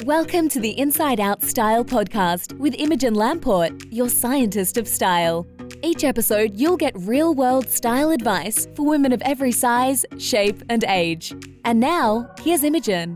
Welcome to the Inside Out Style podcast with Imogen Lamport, your scientist of style. Each episode, you'll get real-world style advice for women of every size, shape, and age. And now, here's Imogen.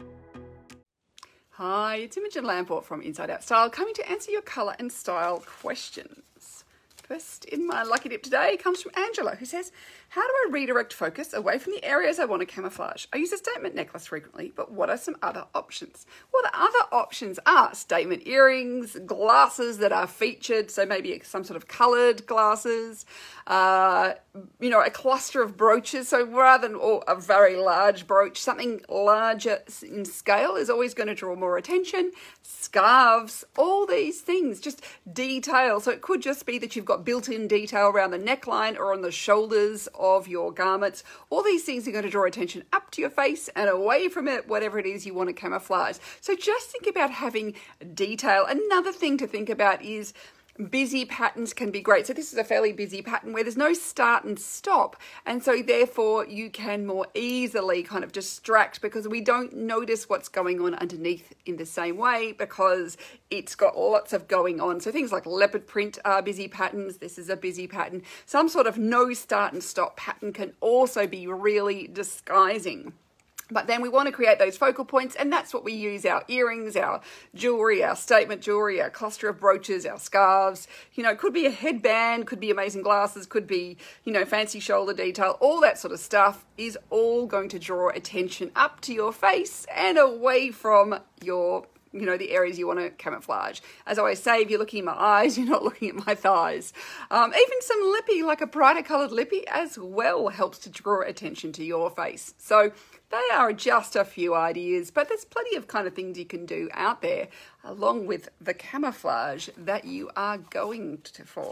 Hi, it's Imogen Lamport from Inside Out Style, coming to answer your colour and style questions. First in my lucky dip today comes from Angela, who says, how do I redirect focus away from the areas I want to camouflage? I use a statement necklace frequently, but what are some other options? Well, the other options are statement earrings, glasses that are featured, so maybe some sort of coloured glasses, a cluster of brooches. So rather than a very large brooch, something larger in scale is always going to draw more attention. Scarves, all these things, just detail. So it could just be that you've got built-in detail around the neckline or on the shoulders of your garments. All these things are going to draw attention up to your face and away from it, whatever it is you want to camouflage. So just think about having detail. Another thing to think about is busy patterns can be great. So this is a fairly busy pattern where there's no start and stop. And so therefore you can more easily kind of distract because we don't notice what's going on underneath in the same way because it's got lots of going on. So things like leopard print are busy patterns. This is a busy pattern. Some sort of no start and stop pattern can also be really disguising. But then we want to create those focal points, and that's what we use our earrings, our jewelry, our statement jewelry, our cluster of brooches, our scarves. It could be a headband, could be amazing glasses, could be, fancy shoulder detail. All that sort of stuff is all going to draw attention up to your face and away from your the areas you want to camouflage. As I always say, if you're looking at my eyes, you're not looking at my thighs. Even some lippy, like a brighter coloured lippy as well, helps to draw attention to your face. So they are just a few ideas, but there's plenty of kind of things you can do out there along with the camouflage that you are going for.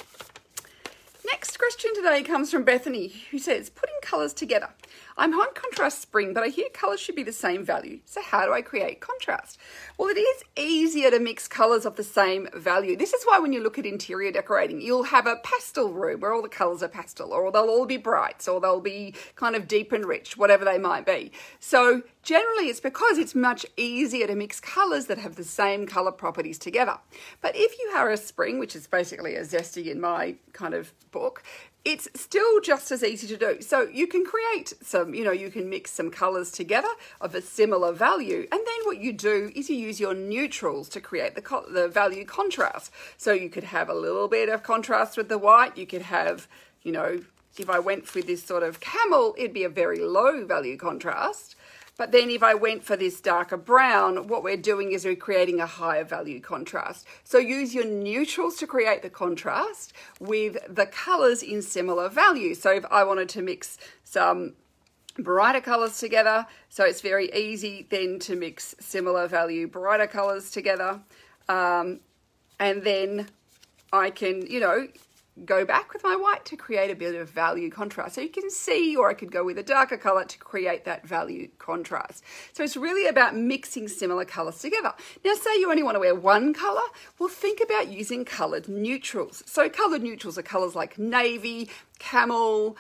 Next question today comes from Bethany, who says, putting colours together. I'm on contrast spring, but I hear colours should be the same value. So how do I create contrast? Well, it is easier to mix colours of the same value. This is why when you look at interior decorating, you'll have a pastel room where all the colours are pastel, or they'll all be brights, or they'll be kind of deep and rich, whatever they might be. So generally it's because it's much easier to mix colours that have the same colour properties together. But if you are a spring, which is basically a zesty in my kind of book, it's still just as easy to do. So you can create some, you can mix some colours together of a similar value. And then what you do is you use your neutrals to create the value contrast. So you could have a little bit of contrast with the white. You could have, if I went for this sort of camel, it'd be a very low value contrast. But then if I went for this darker brown, what we're doing is we're creating a higher value contrast. So use your neutrals to create the contrast with the colours in similar value. So if I wanted to mix some brighter colours together, so it's very easy then to mix similar value brighter colours together. And then I can, go back with my white to create a bit of value contrast. So you can see, or I could go with a darker colour to create that value contrast. So it's really about mixing similar colours together. Now, say you only want to wear one colour, well, think about using coloured neutrals. So coloured neutrals are colours like navy, camel,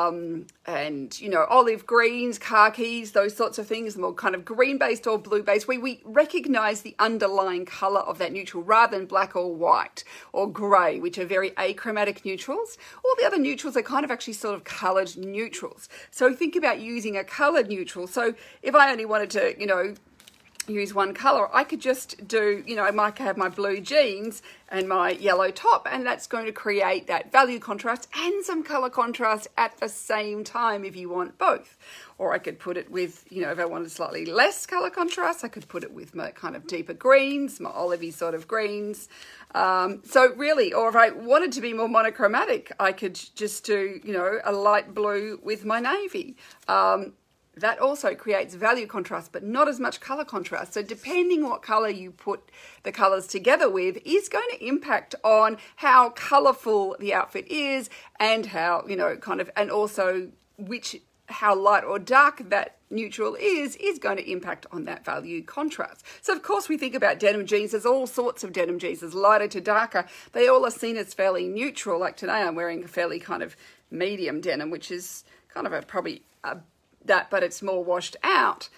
and olive greens, khakis, those sorts of things, the more kind of green based or blue based, where we recognize the underlying color of that neutral rather than black or white or gray, which are very achromatic neutrals. All the other neutrals are kind of actually sort of colored neutrals. So think about using a colored neutral. So if I only wanted to, use one color, I could just do, I might have my blue jeans and my yellow top, and that's going to create that value contrast and some color contrast at the same time if you want both. Or I could put it with, if I wanted slightly less color contrast, I could put it with my kind of deeper greens, my olivey sort of greens. So really, or if I wanted to be more monochromatic, I could just do, a light blue with my navy. That also creates value contrast, but not as much color contrast. So depending what color you put the colors together with is going to impact on how colorful the outfit is and how, and also how light or dark that neutral is going to impact on that value contrast. So of course we think about denim jeans. There's all sorts of denim jeans. There's lighter to darker. They all are seen as fairly neutral. Like today I'm wearing a fairly kind of medium denim, which is kind of probably a that, but it's more washed out.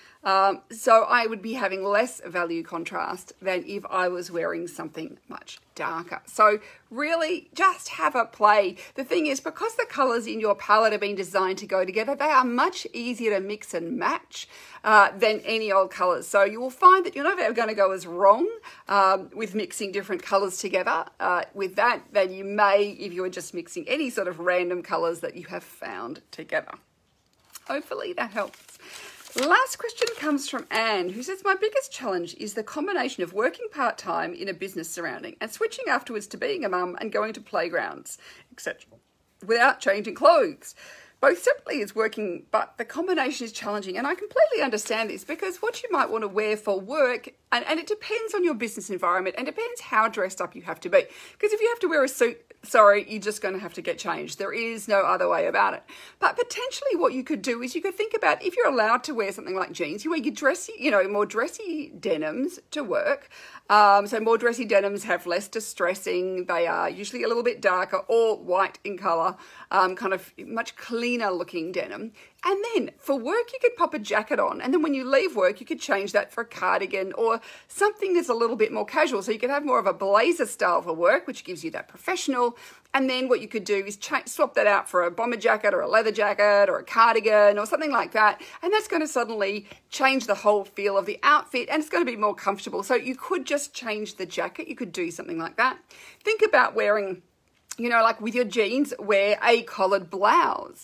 So I would be having less value contrast than if I was wearing something much darker. So really just have a play. The thing is, because the colours in your palette have been designed to go together, they are much easier to mix and match than any old colours. So you will find that you're not ever going to go as wrong with mixing different colours together with that than you may if you were just mixing any sort of random colours that you have found together. Hopefully that helps. Last question comes from Anne, who says, my biggest challenge is the combination of working part-time in a business surrounding and switching afterwards to being a mum and going to playgrounds, etc., without changing clothes. Both separately is working, but the combination is challenging. And I completely understand this, because what you might want to wear for work, and it depends on your business environment and depends how dressed up you have to be. Because if you have to wear a suit, sorry, you're just going to have to get changed. There is no other way about it. But potentially what you could do is you could think about, if you're allowed to wear something like jeans, you wear your dressy, more dressy denims to work. So more dressy denims have less distressing. They are usually a little bit darker or white in colour, kind of much cleaner looking denim. And then for work, you could pop a jacket on. And then when you leave work, you could change that for a cardigan or something that's a little bit more casual. So you could have more of a blazer style for work, which gives you that professional. And then what you could do is swap that out for a bomber jacket or a leather jacket or a cardigan or something like that. And that's going to suddenly change the whole feel of the outfit, and it's going to be more comfortable. So you could just change the jacket. You could do something like that. Think about wearing, like with your jeans, wear a collared blouse.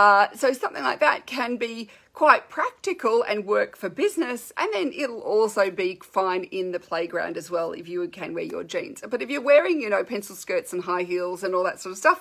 So something like that can be quite practical and work for business, and then it'll also be fine in the playground as well if you can wear your jeans. But if you're wearing, pencil skirts and high heels and all that sort of stuff,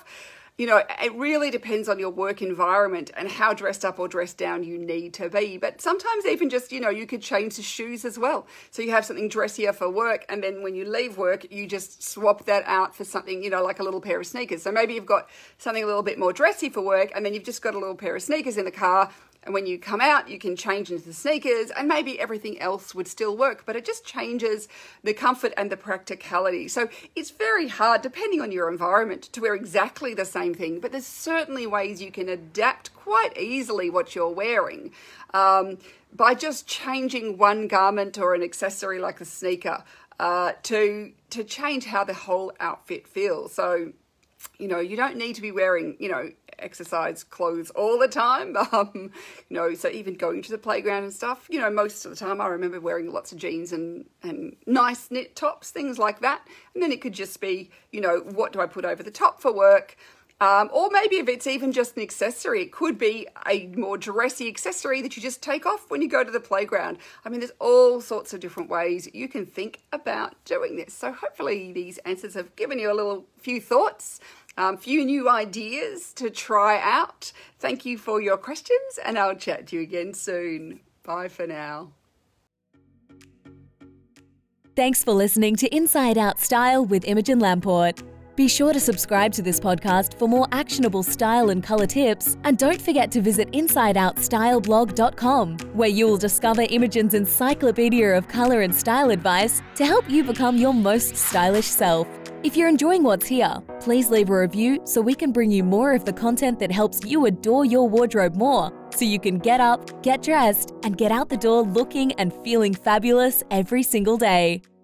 it really depends on your work environment and how dressed up or dressed down you need to be. But sometimes even just, you could change the shoes as well. So you have something dressier for work, and then when you leave work, you just swap that out for something, like a little pair of sneakers. So maybe you've got something a little bit more dressy for work, and then you've just got a little pair of sneakers in the car. And when you come out, you can change into the sneakers, and maybe everything else would still work, but it just changes the comfort and the practicality. So it's very hard, depending on your environment, to wear exactly the same thing, but there's certainly ways you can adapt quite easily what you're wearing by just changing one garment or an accessory like a sneaker to change how the whole outfit feels. So, you don't need to be wearing, exercise clothes all the time. So even going to the playground and stuff, most of the time I remember wearing lots of jeans and nice knit tops, things like that. And then it could just be, what do I put over the top for work? Or maybe if it's even just an accessory, it could be a more dressy accessory that you just take off when you go to the playground. I mean, there's all sorts of different ways you can think about doing this. So hopefully these answers have given you a few thoughts, few new ideas to try out. Thank you for your questions, and I'll chat to you again soon. Bye for now. Thanks for listening to Inside Out Style with Imogen Lamport. Be sure to subscribe to this podcast for more actionable style and colour tips, and don't forget to visit InsideOutStyleblog.com, where you will discover Imogen's encyclopedia of colour and style advice to help you become your most stylish self. If you're enjoying what's here, please leave a review so we can bring you more of the content that helps you adore your wardrobe more, so you can get up, get dressed, and get out the door looking and feeling fabulous every single day.